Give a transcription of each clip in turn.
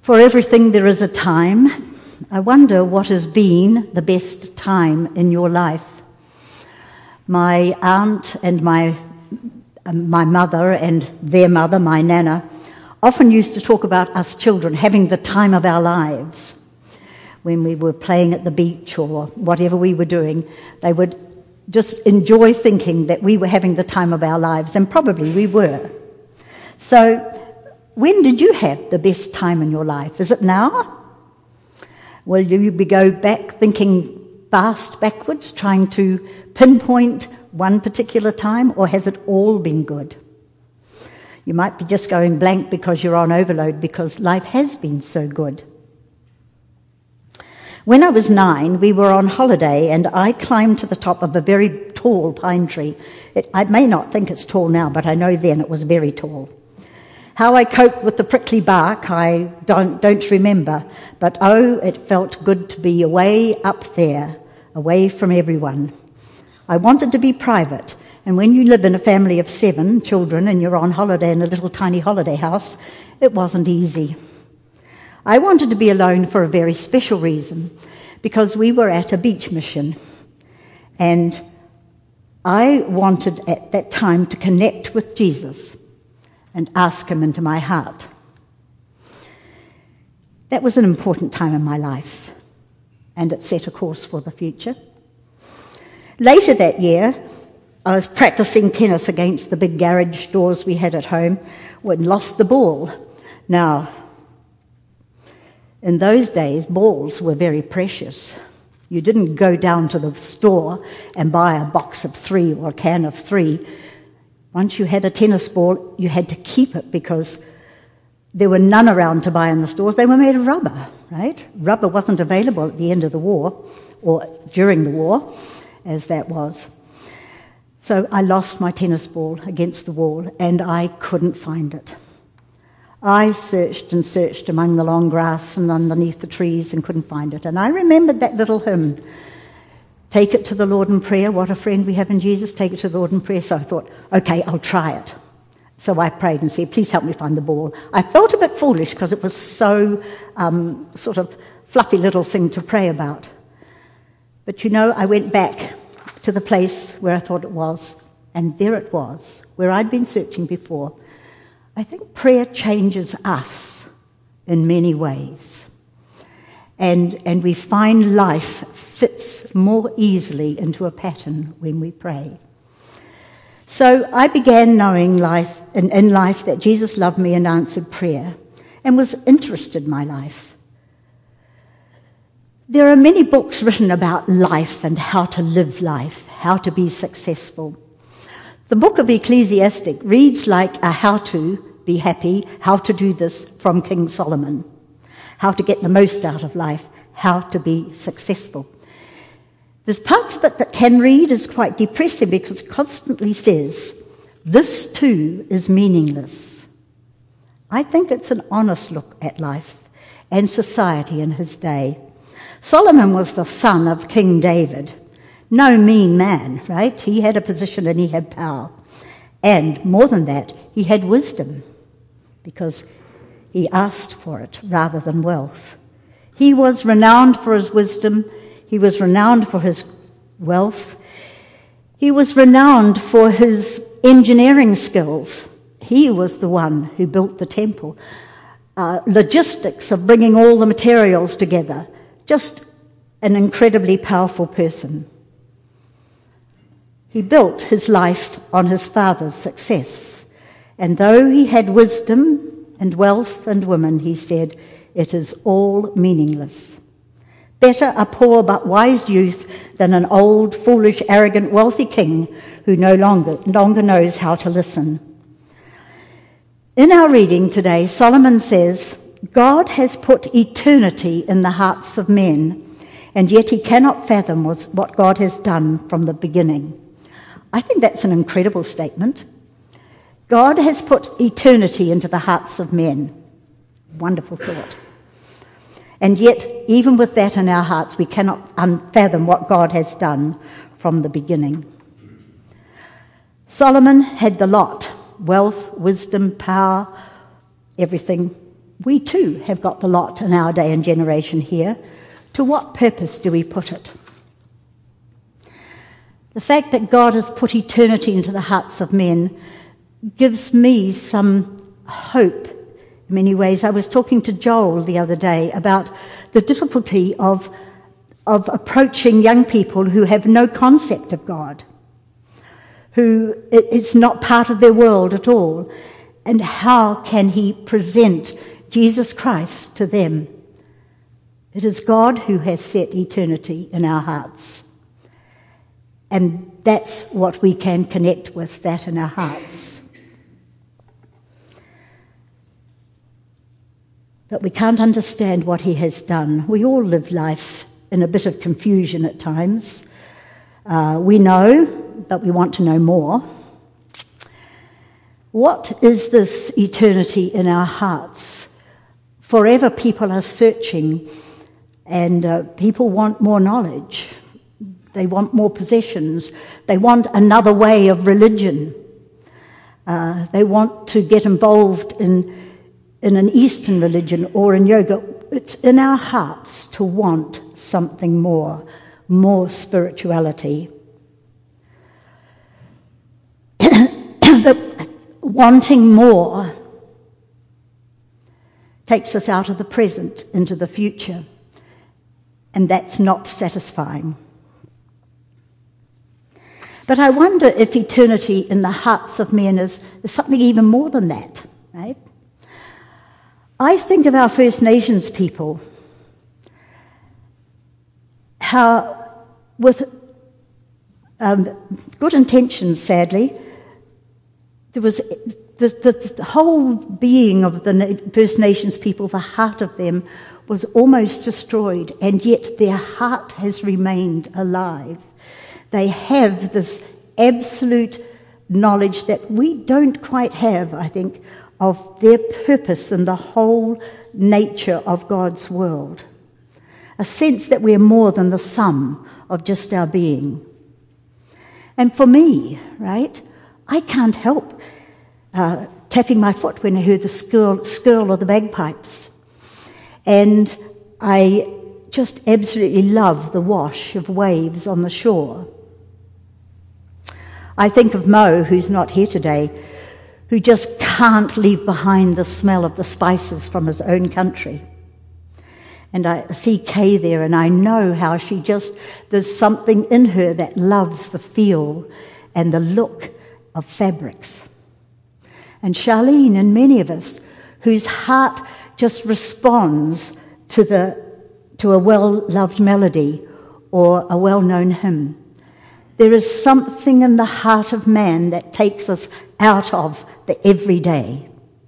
For everything there is a time. I wonder what has been the best time in your life. My aunt and my mother and their mother, my nana, often used to talk about us children having the time of our lives. When we were playing at the beach or whatever we were doing, they would just enjoy thinking that we were having the time of our lives, and probably we were. So, when did you have the best time in your life? Is it now? Will you go back thinking fast backwards, trying to pinpoint one particular time, or has it all been good? You might be just going blank because you're on overload, because life has been so good. When I was 9, we were on holiday and I climbed to the top of a very tall pine tree. I may not think it's tall now, but I know then it was very tall. How I coped with the prickly bark, I don't remember, but oh, it felt good to be away up there, away from everyone. I wanted to be private, and when you live in a family of 7 children and you're on holiday in a little tiny holiday house, it wasn't easy. I wanted to be alone for a very special reason, because we were at a beach mission, and I wanted at that time to connect with Jesus and ask him into my heart. That was an important time in my life, and it set a course for the future. Later that year, I was practicing tennis against the big garage doors we had at home and lost the ball. Now, in those days, balls were very precious. You didn't go down to the store and buy a box of 3 or a can of 3. Once you had a tennis ball, you had to keep it because there were none around to buy in the stores. They were made of rubber, right? Rubber wasn't available at the end of the war, or during the war, as that was. So I lost my tennis ball against the wall, and I couldn't find it. I searched and searched among the long grass and underneath the trees and couldn't find it. And I remembered that little hymn, "Take it to the Lord in prayer, what a friend we have in Jesus, take it to the Lord in prayer." So I thought, okay, I'll try it. So I prayed and said, "Please help me find the ball." I felt a bit foolish because it was so sort of fluffy little thing to pray about. But you know, I went back to the place where I thought it was, and there it was, where I'd been searching before. I think prayer changes us in many ways. And we find life fits more easily into a pattern when we pray. So I began knowing in life that Jesus loved me and answered prayer and was interested in my life. There are many books written about life and how to live life, how to be successful. The book of Ecclesiastes reads like a how to be happy, how to do this from King Solomon, how to get the most out of life, how to be successful. There's parts of it that can read as quite depressing because it constantly says, this too is meaningless. I think it's an honest look at life and society in his day. Solomon was the son of King David. No mean man, right? He had a position and he had power. And more than that, he had wisdom because he asked for it rather than wealth. He was renowned for his wisdom. He was renowned for his wealth. He was renowned for his engineering skills. He was the one who built the temple. Logistics of bringing all the materials together. Just an incredibly powerful person. He built his life on his father's success. And though he had wisdom and wealth and women, he said, it is all meaningless. Better a poor but wise youth than an old, foolish, arrogant, wealthy king who no longer knows how to listen. In our reading today, Solomon says, God has put eternity in the hearts of men, and yet he cannot fathom what God has done from the beginning. I think that's an incredible statement. God has put eternity into the hearts of men. Wonderful thought. And yet, even with that in our hearts, we cannot fathom what God has done from the beginning. Solomon had the lot, wealth, wisdom, power, everything. we too have got the lot in our day and generation here. To what purpose do we put it? The fact that God has put eternity into the hearts of men gives me some hope in many ways. I was talking to Joel the other day about the difficulty of approaching young people who have no concept of God, who it's not part of their world at all, and how can he present Jesus Christ to them? It is God who has set eternity in our hearts. And that's what we can connect with, that in our hearts. But we can't understand what he has done. We all live life in a bit of confusion at times. We know, but we want to know more. What is this eternity in our hearts? Forever people are searching, and people want more knowledge. They want more possessions. They want another way of religion. They want to get involved in an Eastern religion or in yoga. It's in our hearts to want something more spirituality. But wanting more takes us out of the present into the future, and that's not satisfying. But I wonder if eternity in the hearts of men is something even more than that, right? I think of our First Nations people, how with good intentions, sadly, there was the whole being of the First Nations people, the heart of them was almost destroyed, and yet their heart has remained alive. They have this absolute knowledge that we don't quite have, I think, of their purpose in the whole nature of God's world. A sense that we're more than the sum of just our being. And for me, right, I can't help tapping my foot when I hear the skirl of the bagpipes. And I just absolutely love the wash of waves on the shore. I think of Mo, who's not here today, who just can't leave behind the smell of the spices from his own country. And I see Kay there, and I know how there's something in her that loves the feel and the look of fabrics. And Charlene and many of us whose heart just responds to a well-loved melody or a well-known hymn. There is something in the heart of man that takes us out of the everyday.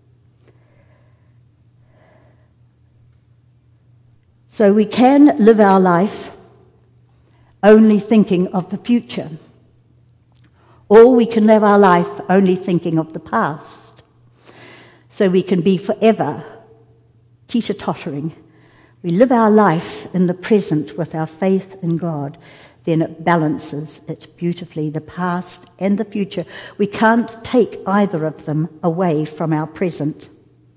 So we can live our life only thinking of the future, or we can live our life only thinking of the past. So we can be forever teeter-tottering. We live our life in the present with our faith in God. Then it balances it beautifully, the past and the future. We can't take either of them away from our present.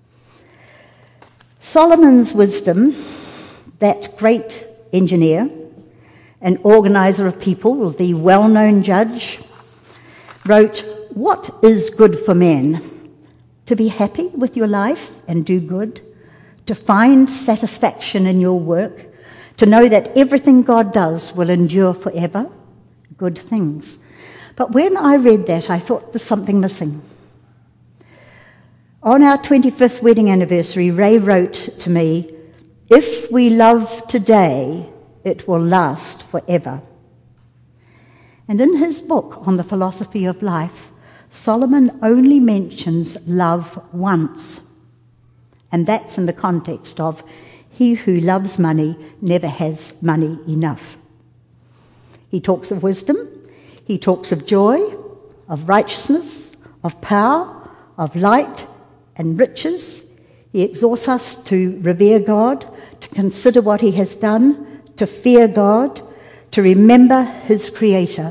Solomon's wisdom, that great engineer and organizer of people, the well-known judge, wrote, "What is good for men? To be happy with your life and do good, to find satisfaction in your work, to know that everything God does will endure forever, good things." But when I read that, I thought there's something missing. On our 25th wedding anniversary, Ray wrote to me, "If we love today, it will last forever." And in his book on the philosophy of life, Solomon only mentions love once. And that's in the context of he who loves money never has money enough. He talks of wisdom, he talks of joy, of righteousness, of power, of light and riches. He exhorts us to revere God, to consider what he has done, to fear God, to remember his Creator.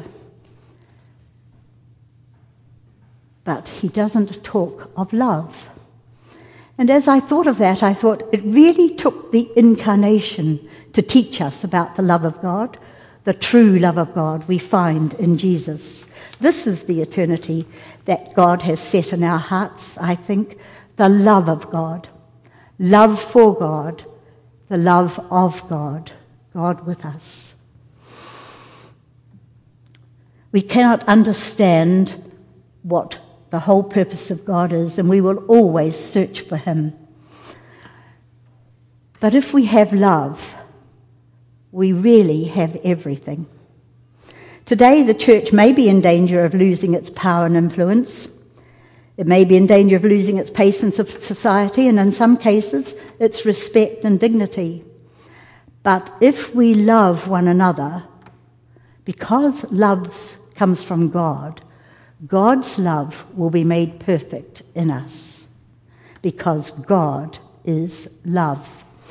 But he doesn't talk of love. And as I thought of that, I thought it really took the incarnation to teach us about the love of God, the true love of God we find in Jesus. This is the eternity that God has set in our hearts, I think, the love of God, love for God, the love of God, God with us. We cannot understand what the whole purpose of God is, and we will always search for him. But if we have love, we really have everything. Today, the church may be in danger of losing its power and influence. It may be in danger of losing its patience of society, and in some cases, its respect and dignity. But if we love one another, because love comes from God, God's love will be made perfect in us, because God is love.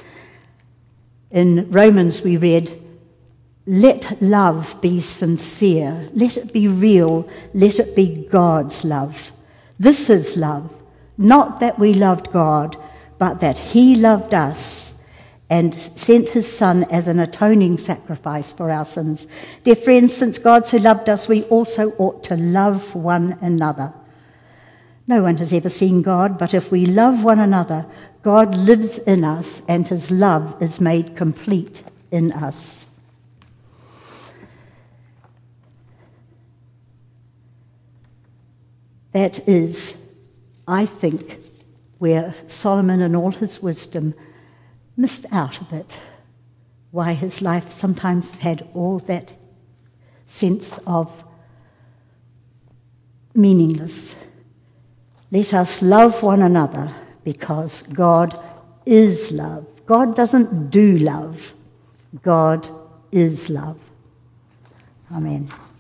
In Romans we read, "Let love be sincere, let it be real, let it be God's love. This is love, not that we loved God, but that he loved us and sent his Son as an atoning sacrifice for our sins." Dear friends, since God so loved us, we also ought to love one another. No one has ever seen God, but if we love one another, God lives in us and his love is made complete in us. That is, I think, where Solomon in all his wisdom missed out a bit, why his life sometimes had all that sense of meaningless. Let us love one another because God is love. God doesn't do love. God is love. Amen.